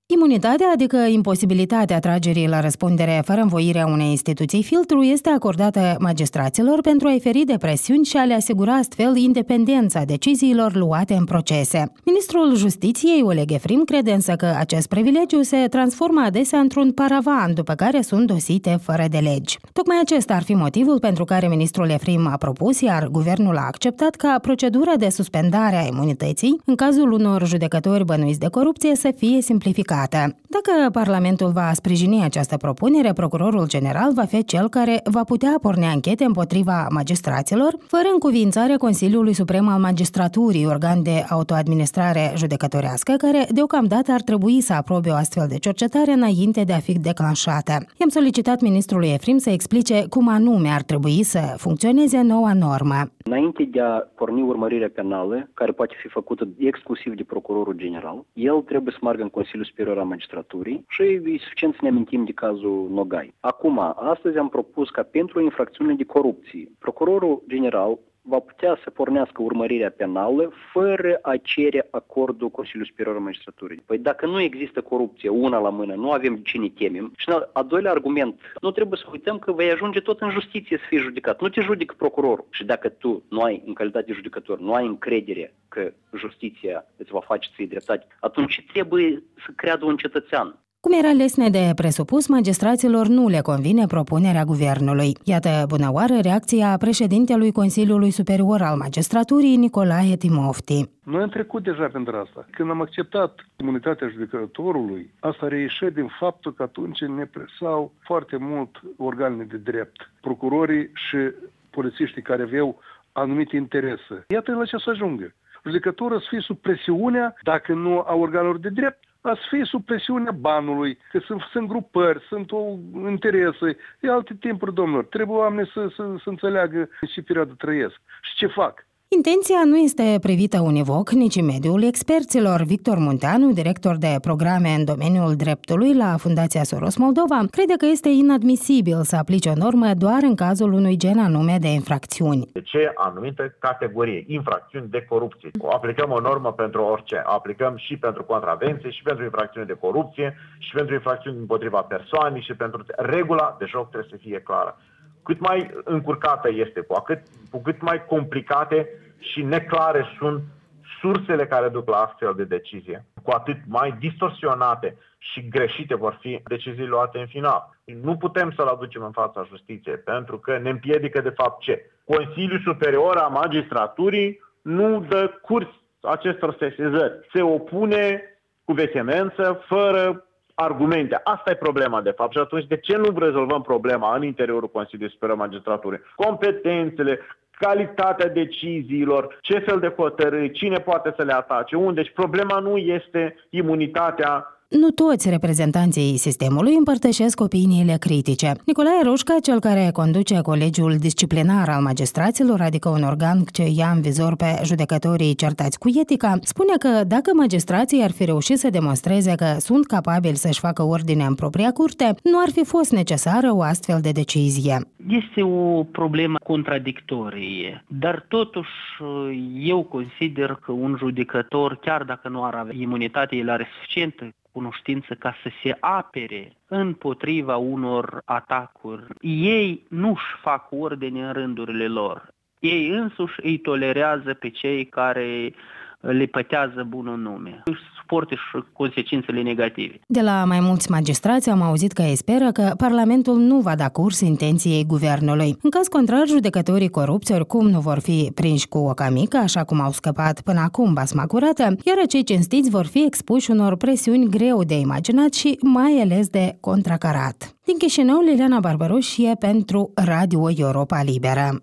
Imunitatea, adică imposibilitatea tragerii la răspundere fără învoirea unei instituții filtru, este acordată magistraților pentru a-i feri de presiuni și a le asigura astfel independența deciziilor luate în procese. Ministrul Justiției, Oleg Efrim, crede însă că acest privilegiu se transformă adesea într-un paravan, după care sunt dosite fără de legi. Tocmai acesta ar fi motivul pentru care ministrul Efrim a propus, iar guvernul a acceptat, ca procedura de suspendare a imunității în cazul unor judecători bănuiți de corupție să fie simplificată. Dacă Parlamentul va sprijini această propunere, procurorul general va fi cel care va putea porni anchete împotriva magistraților, fără încuviințarea Consiliului Suprem al Magistraturii, organ de autoadministrare judecătorească, care deocamdată ar trebui să aprobe o astfel de cercetare înainte de a fi declanșată. I-am solicitat ministrului Efrim să explice cum anume ar trebui să funcționeze noua normă. Înainte de a porni urmărirea penală, care poate fi făcută exclusiv de procurorul general, el trebuie să meargă în Consiliul Superior al Magistraturii și e suficient să ne amintim de cazul Nogai. Acum, astăzi am propus ca pentru infracțiunile de corupție, procurorul general va putea să pornească urmărirea penală fără a cere acordul Consiliului Superior al Magistraturii. Păi dacă nu există corupție, una la mână, nu avem de ce ne temem. Și al doilea argument, nu trebuie să uităm că vei ajunge tot în justiție să fii judecat. Nu te judecă procurorul. Și dacă tu nu ai, în calitate de judecător, nu ai încredere că justiția îți va face să fie dreptate, atunci trebuie să creadă un cetățean. Cum era lesne de presupus, magistraților nu le convine propunerea guvernului. Iată, bună oară, reacția președintelui Consiliului Superior al Magistraturii, Nicolae Timofti. Noi am trecut deja pentru asta. Când am acceptat imunitatea judecătorului, asta reieșea din faptul că atunci ne presau foarte mult organele de drept, procurorii și polițiștii care aveau anumite interese. Iată la ce să ajungă. Judecătorul să fie sub presiunea, dacă nu a organelor de drept, a să fie sub presiunea banului, că sunt grupări, sunt interese, e alte timpuri, domnilor. Trebuie oamenii să înțeleagă în ce perioadă trăiesc și ce fac. Intenția nu este privită univoc nici în mediul experților. Victor Munteanu, director de programe în domeniul dreptului la Fundația Soros Moldova, crede că este inadmisibil să aplice o normă doar în cazul unui gen anume de infracțiuni. De ce anumite categorii, infracțiuni de corupție? Aplicăm o normă pentru orice. Aplicăm și pentru contravenții, și pentru infracțiuni de corupție, și pentru infracțiuni împotriva persoanei, și pentru regula de joc trebuie să fie clară. Cât mai încurcată este, cu cât mai complicate și neclare sunt sursele care duc la astfel de decizie, cu atât mai distorsionate și greșite vor fi deciziile luate în final. Nu putem să-l aducem în fața justiției, pentru că ne împiedică de fapt ce? Consiliul Superior al Magistraturii nu dă curs acestor sesizări. Se opune cu vehemență, fără argumente. Asta e problema, de fapt. Și atunci, de ce nu rezolvăm problema în interiorul Consiliului Superior al Magistraturii? Competențele, calitatea deciziilor, ce fel de hotărâri, cine poate să le atace, unde. Deci problema nu este imunitatea. Nu toți reprezentanții sistemului împărtășesc opiniile critice. Nicolae Rușca, cel care conduce Colegiul Disciplinar al Magistraților, adică un organ ce ia în vizor pe judecătorii certați cu etica, spune că dacă magistrații ar fi reușit să demonstreze că sunt capabili să-și facă ordine în propria curte, nu ar fi fost necesară o astfel de decizie. Este o problemă contradictorie, dar totuși eu consider că un judecător, chiar dacă nu ar avea imunitate, el are suficientă cunoștință ca să se apere împotriva unor atacuri. Ei nu-și fac ordine în rândurile lor. Ei însuși îi tolerează pe cei care le pătează bunul nume. Își suportă și consecințele negative. De la mai mulți magistrați am auzit că ei speră că Parlamentul nu va da curs intenției guvernului. În caz contrar, judecătorii corupți oricum nu vor fi prinși cu oca mică, așa cum au scăpat până acum basma curată, iar cei cinstiți vor fi expuși unor presiuni greu de imaginat și mai ales de contracarat. Din Chișinău, Liliana Barbaroșie pentru Radio Europa Liberă.